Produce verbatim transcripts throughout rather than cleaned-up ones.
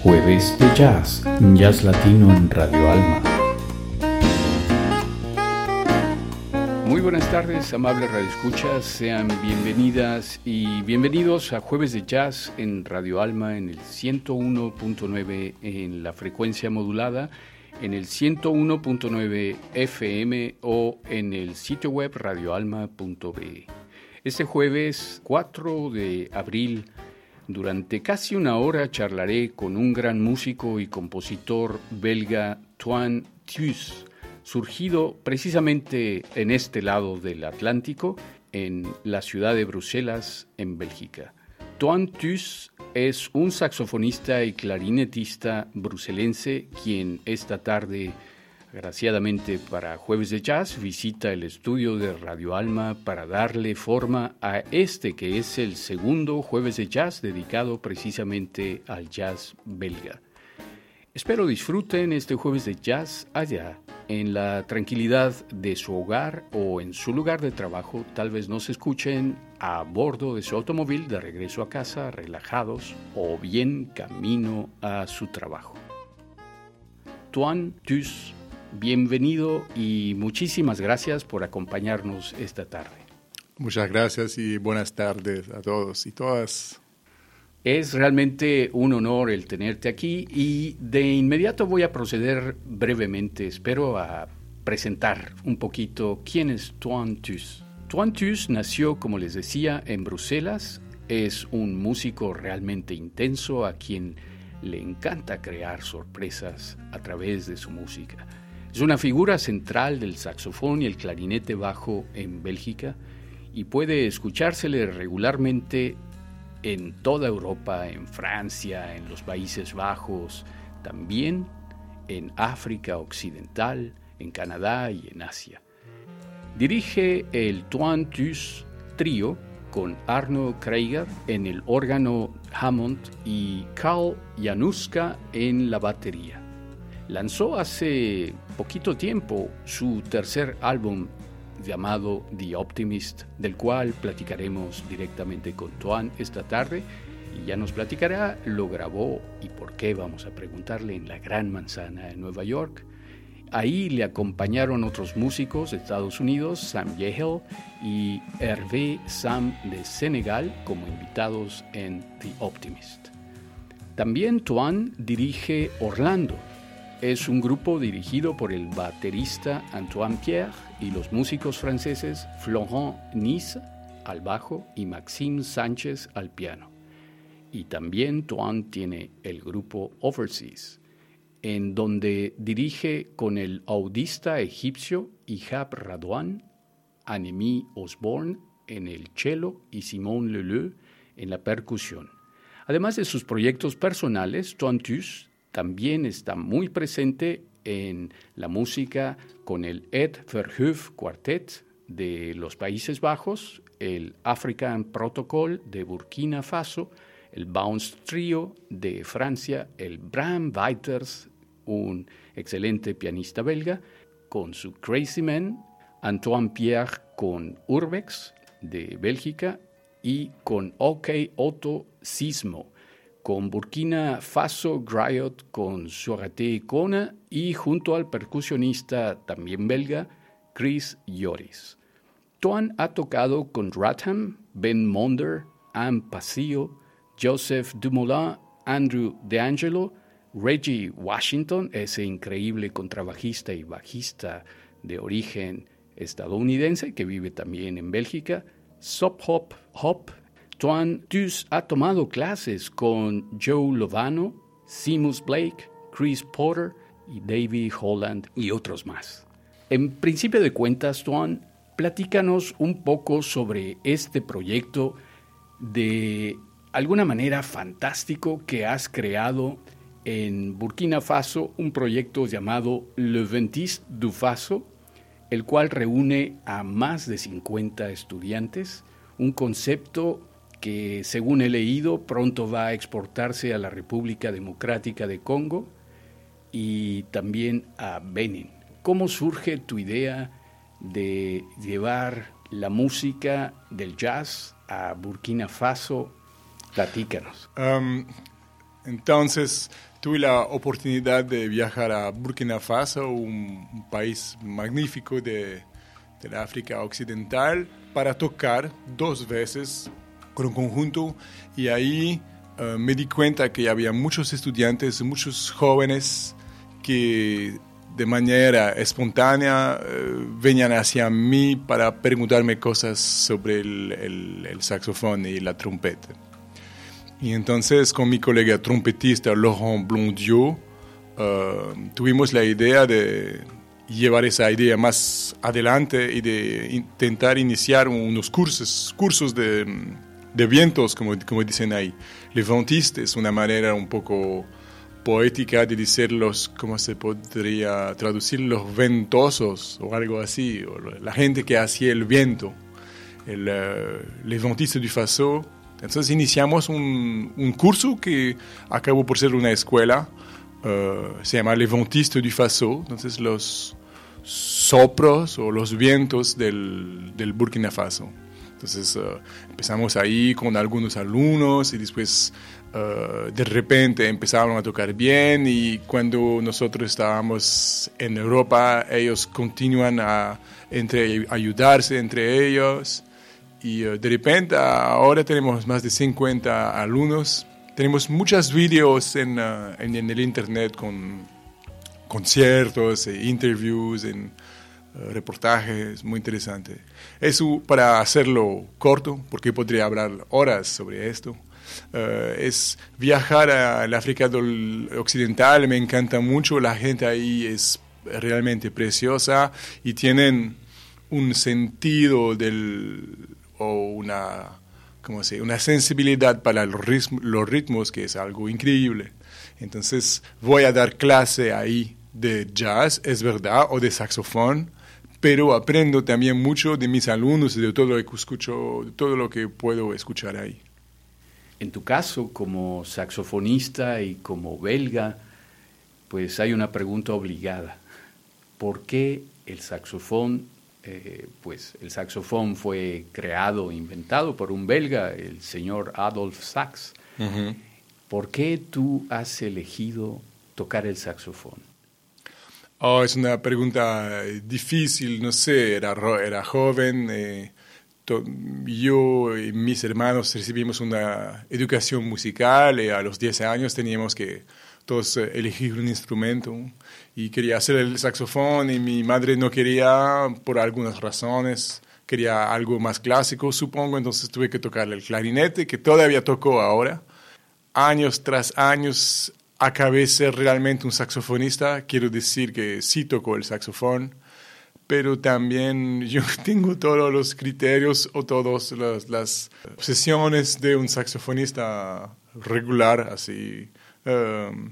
Jueves de Jazz, Jazz Latino en Radio Alma. Muy buenas tardes, amables radioescuchas, sean bienvenidas y bienvenidos a Jueves de Jazz en Radio Alma en el ciento uno punto nueve en la frecuencia modulada, en el ciento uno punto nueve F M o en el sitio web radio alma punto be. Este jueves cuatro de abril, durante casi una hora charlaré con un gran músico y compositor belga, Toine Thuys, surgido precisamente en este lado del Atlántico, en la ciudad de Bruselas, en Bélgica. Toine Thuys es un saxofonista y clarinetista bruselense quien esta tarde, agraciadamente para Jueves de Jazz, visita el estudio de Radio Alma para darle forma a este que es el segundo Jueves de Jazz dedicado precisamente al jazz belga. Espero disfruten este Jueves de Jazz allá, en la tranquilidad de su hogar o en su lugar de trabajo. Tal vez nos escuchen a bordo de su automóvil de regreso a casa, relajados o bien camino a su trabajo. Toine Thuys, bienvenido y muchísimas gracias por acompañarnos esta tarde. Muchas gracias y buenas tardes a todos y todas. Es realmente un honor el tenerte aquí y de inmediato voy a proceder brevemente, espero a presentar un poquito quién es Toine Thuys. Toine Thuys nació, como les decía, en Bruselas. Es un músico realmente intenso a quien le encanta crear sorpresas a través de su música. Es una figura central del saxofón y el clarinete bajo en Bélgica y puede escuchársele regularmente en toda Europa, en Francia, en los Países Bajos, también en África Occidental, en Canadá y en Asia. Dirige el Toine Thuys Trio con Arno Krieger en el órgano Hammond y Karl Januska en la batería. Lanzó hace poquito tiempo su tercer álbum llamado The Optimist, del cual platicaremos directamente con Toine esta tarde y ya nos platicará, lo grabó y por qué, vamos a preguntarle, en la Gran Manzana en Nueva York. Ahí le acompañaron otros músicos de Estados Unidos, Sam Yehel y Hervé Sam de Senegal, como invitados en The Optimist. También Toine dirige Orlando. Es un grupo dirigido por el baterista Antoine Pierre y los músicos franceses Florent Nice al bajo y Maxime Sánchez al piano. Y también Toine tiene el grupo Overseas, en donde dirige con el audista egipcio Ihab Radwan, Annemie Osborne en el cello y Simon Leleu en la percusión. Además de sus proyectos personales, Toine Thuys también está muy presente en la música con el Ed Verhoef Quartet de los Países Bajos, el African Protocol de Burkina Faso, el Bounce Trio de Francia, el Bram Weiters, un excelente pianista belga, con su Crazy Man, Antoine Pierre con Urbex de Bélgica y con OK Otto Sismo, con Burkina Faso Griot con Sorate Kona y junto al percusionista también belga Chris Joris. Toine ha tocado con Ratham, Ben Monder, Anne Pasio, Joseph Dumoulin, Andrew DeAngelo, Reggie Washington, ese increíble contrabajista y bajista de origen estadounidense que vive también en Bélgica, Sop Hop Hop. Toine Thuys ha tomado clases con Joe Lovano, Seamus Blake, Chris Porter y David Holland y otros más. En principio de cuentas, Toine, platícanos un poco sobre este proyecto de alguna manera fantástico que has creado en Burkina Faso, un proyecto llamado Le Ventis du Faso, el cual reúne a más de cincuenta estudiantes, un concepto que, según he leído, pronto va a exportarse a la República Democrática de Congo y también a Benin. ¿Cómo surge tu idea de llevar la música del jazz a Burkina Faso? Platícanos. Um, Entonces tuve la oportunidad de viajar a Burkina Faso, un, un país magnífico de, de la África Occidental, para tocar dos veces con un conjunto, y ahí uh, me di cuenta que había muchos estudiantes, muchos jóvenes que de manera espontánea uh, venían hacia mí para preguntarme cosas sobre el, el, el saxofón y la trompeta. Y entonces con mi colega trompetista Laurent Blondiot uh, tuvimos la idea de llevar esa idea más adelante y de intentar iniciar unos cursos, cursos de, de vientos, como, como dicen ahí. Le ventiste es una manera un poco poética de decir los, ¿cómo se podría traducir? Los ventosos o algo así, o la gente que hacía el viento, el uh, le ventiste du Faso. Entonces iniciamos un, un curso que acabó por ser una escuela, uh, se llama Le Ventiste du Faso, entonces los soplos o los vientos del, del Burkina Faso. Entonces uh, empezamos ahí con algunos alumnos y después uh, de repente empezaron a tocar bien, y cuando nosotros estábamos en Europa ellos continúan a entre, ayudarse entre ellos. Y uh, de repente ahora tenemos más de cincuenta alumnos. Tenemos muchos videos en, uh, en, en el internet con conciertos, e interviews, en, uh, reportajes, muy interesante. Eso, para hacerlo corto, porque podría hablar horas sobre esto, uh, es viajar al África Occidental. Me encanta mucho, la gente ahí es realmente preciosa y tienen un sentido del... o una, ¿cómo se dice? Una sensibilidad para los ritmos, los ritmos, que es algo increíble. Entonces voy a dar clase ahí de jazz, es verdad, o de saxofón, pero aprendo también mucho de mis alumnos y de todo lo que escucho, de todo lo que puedo escuchar ahí. En tu caso, como saxofonista y como belga, pues hay una pregunta obligada. ¿Por qué el saxofón? Eh, pues el saxofón fue creado, inventado por un belga, el señor Adolphe Sax. Uh-huh. ¿Por qué tú has elegido tocar el saxofón? Oh, es una pregunta difícil, no sé, era, era joven, eh, to, yo y mis hermanos recibimos una educación musical, y a los diez años teníamos que todos eh, elegir un instrumento, y quería hacer el saxofón y mi madre no quería por algunas razones, quería algo más clásico, supongo, entonces tuve que tocar el clarinete, que todavía toco ahora. Años tras años acabé ser realmente un saxofonista. Quiero decir que sí toco el saxofón, pero también yo tengo todos los criterios o todas las, las obsesiones de un saxofonista regular, así. Um,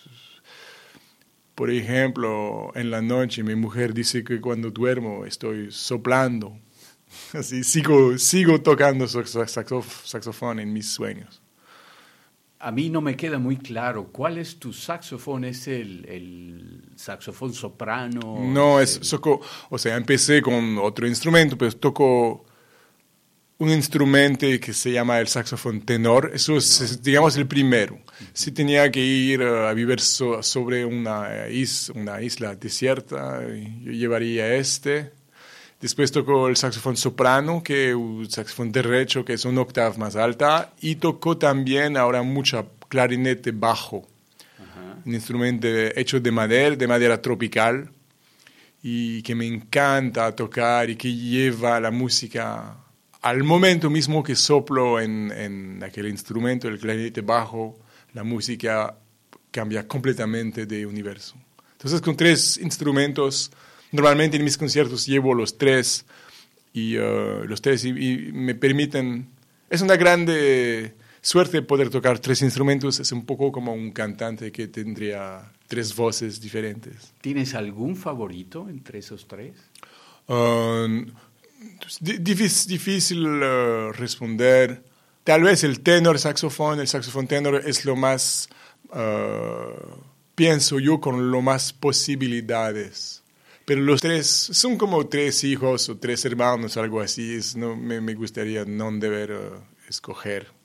por ejemplo, en la noche mi mujer dice que cuando duermo estoy soplando. Así sigo, sigo tocando saxof- saxofón en mis sueños. A mí no me queda muy claro. ¿Cuál es tu saxofón? ¿Es el, el saxofón soprano? No, es, el... soco, o sea, empecé con otro instrumento, pero toco un instrumento que se llama el saxofón tenor. Eso es, es digamos, el primero. Uh-huh. Si tenía que ir a vivir so, sobre una, is, una isla desierta, yo llevaría este. Después tocó el saxofón soprano, que es un saxofón derecho, que es una octava más alta, y tocó también ahora mucho clarinete bajo, uh-huh. Un instrumento hecho de madera, de madera tropical, y que me encanta tocar y que lleva la música al momento mismo que soplo en, en aquel instrumento, el clarinete bajo, la música cambia completamente de universo. Entonces, con tres instrumentos, normalmente en mis conciertos llevo los tres y uh, los tres y, y me permiten... Es una grande suerte poder tocar tres instrumentos. Es un poco como un cantante que tendría tres voces diferentes. ¿Tienes algún favorito entre esos tres? Uh, difícil difícil uh, responder. Tal vez el tenor saxofón, el saxofón tenor es lo más, uh, pienso yo, con lo más posibilidades. Pero los tres son como tres hijos o tres hermanos, algo así. Es, no, me, me gustaría no deber uh, escoger.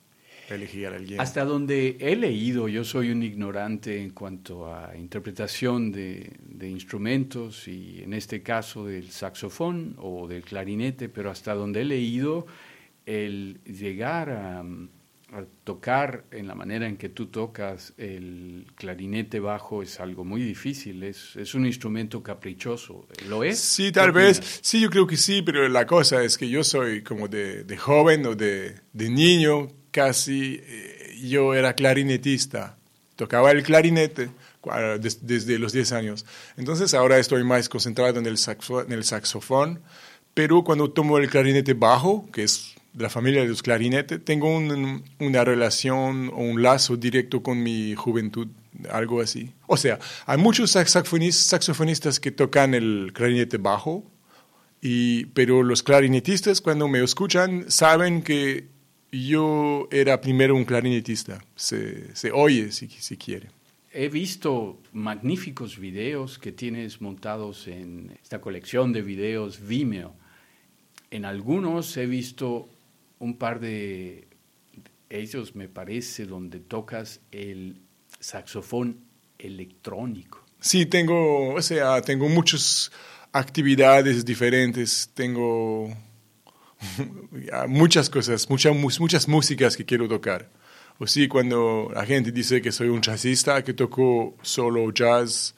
elegir a alguien. Hasta donde he leído, yo soy un ignorante en cuanto a interpretación de, de instrumentos y en este caso del saxofón o del clarinete, pero hasta donde he leído, el llegar a, a tocar en la manera en que tú tocas el clarinete bajo es algo muy difícil, es, es un instrumento caprichoso. ¿Lo es? Sí, tal vez, sí, yo creo que sí, pero la cosa es que yo soy como de, de joven o de, de niño, casi, eh, yo era clarinetista, tocaba el clarinete des, desde los diez años. Entonces ahora estoy más concentrado en el, saxo, en el saxofón, pero cuando tomo el clarinete bajo, que es de la familia de los clarinetes, tengo un, una relación o un lazo directo con mi juventud, algo así. O sea, hay muchos saxofonistas, saxofonistas que tocan el clarinete bajo, y, pero los clarinetistas cuando me escuchan saben que yo era primero un clarinetista. Se, se oye si, si quiere. He visto magníficos videos que tienes montados en esta colección de videos Vimeo. En algunos he visto un par de ellos, me parece, donde tocas el saxofón electrónico. Sí, tengo, o sea, tengo muchas actividades diferentes, tengo muchas cosas, muchas, muchas músicas que quiero tocar. O sí, cuando la gente dice que soy un jazzista, que toco solo jazz,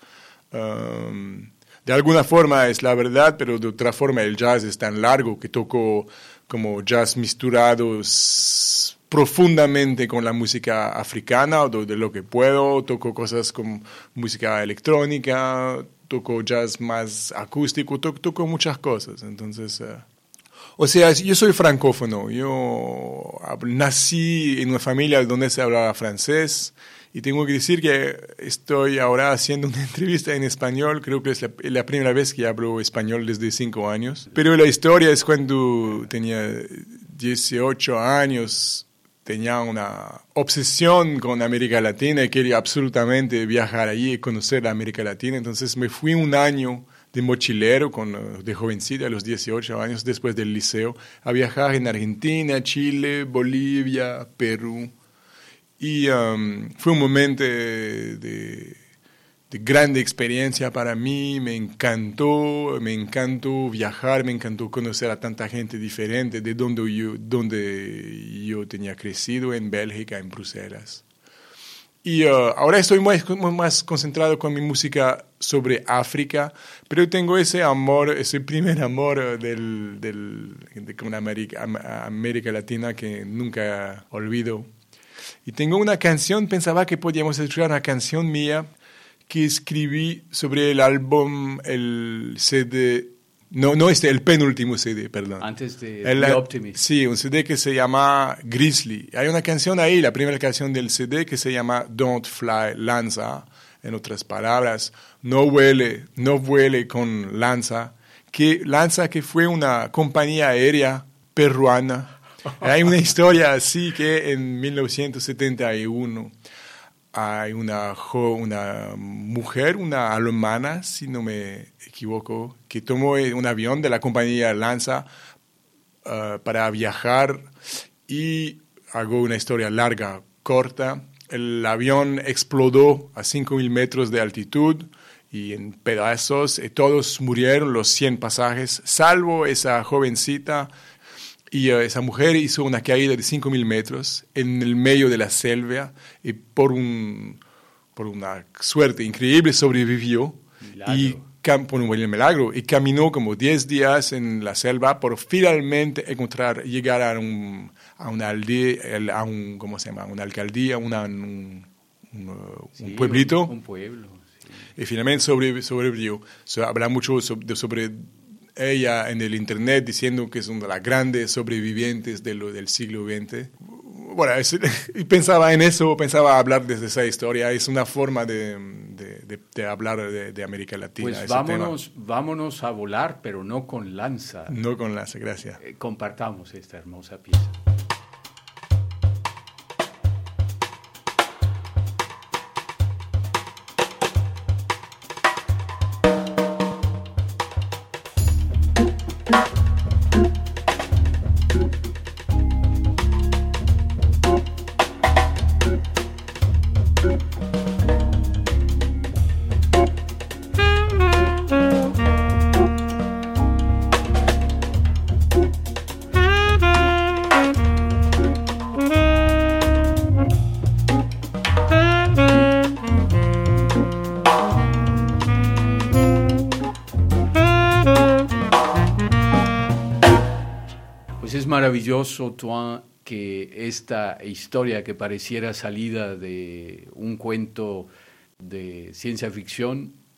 um, de alguna forma es la verdad, pero de otra forma el jazz es tan largo que toco como jazz misturados profundamente con la música africana, o de, de lo que puedo, toco cosas como música electrónica, toco jazz más acústico, to, toco muchas cosas, entonces... Uh, o sea, yo soy francófono, yo nací en una familia donde se hablaba francés, y tengo que decir que estoy ahora haciendo una entrevista en español, creo que es la, la primera vez que hablo español desde cinco años. Pero la historia es cuando tenía dieciocho años, tenía una obsesión con América Latina y quería absolutamente viajar allí y conocer la América Latina. Entonces me fui un año de mochilero, con, de jovencita, a los dieciocho años, después del liceo, a viajar en Argentina, Chile, Bolivia, Perú. Y um, fue un momento de, de, de grande experiencia para mí, me encantó, me encantó viajar, me encantó conocer a tanta gente diferente de donde yo, donde yo tenía crecido, en Bélgica, en Bruselas. Y uh, ahora estoy más, más concentrado con mi música sobre África, pero tengo ese amor, ese primer amor del, del, de con América, América Latina que nunca olvido. Y tengo una canción, pensaba que podíamos escuchar una canción mía que escribí sobre el álbum, el C D, no, no este, el penúltimo C D, perdón. Antes de el, The Optimist. Sí, un C D que se llama Grizzly. Hay una canción ahí, la primera canción del C D, que se llama Don't Fly, Lanza. En otras palabras, no vuele, no vuele con Lanza. Que Lanza, que fue una compañía aérea peruana. Hay una historia así que en mil novecientos setenta y uno hay una, una mujer, una alemana, si no me equivoco, que tomó un avión de la compañía Lanza uh, para viajar, y hago una historia larga, corta. El avión explotó a cinco mil metros de altitud y en pedazos, y todos murieron, los cien pasajeros, salvo esa jovencita. Y uh, esa mujer hizo una caída de cinco mil metros en el medio de la selva, y por, un, por una suerte increíble sobrevivió. Milagro. Y por un buen milagro. Y caminó como diez días en la selva por finalmente encontrar, llegar a un, a una aldea, a un, ¿cómo se llama? Una alcaldía, una, un, un, sí, un pueblito. Un, un pueblo, sí. Y finalmente sobre, sobrevivió. So, habla mucho sobre, sobre ella en el internet, diciendo que es una de las grandes sobrevivientes de lo, del siglo veinte. Bueno, es, y pensaba en eso, pensaba hablar desde esa historia. Es una forma de, de, de, de hablar de, de América Latina. Pues vámonos, vámonos a volar, pero no con lanza. No con lanza, gracias. Eh, compartamos esta hermosa pieza. Pues es maravilloso, Toine, que esta historia que pareciera salida de un cuento de ciencia ficción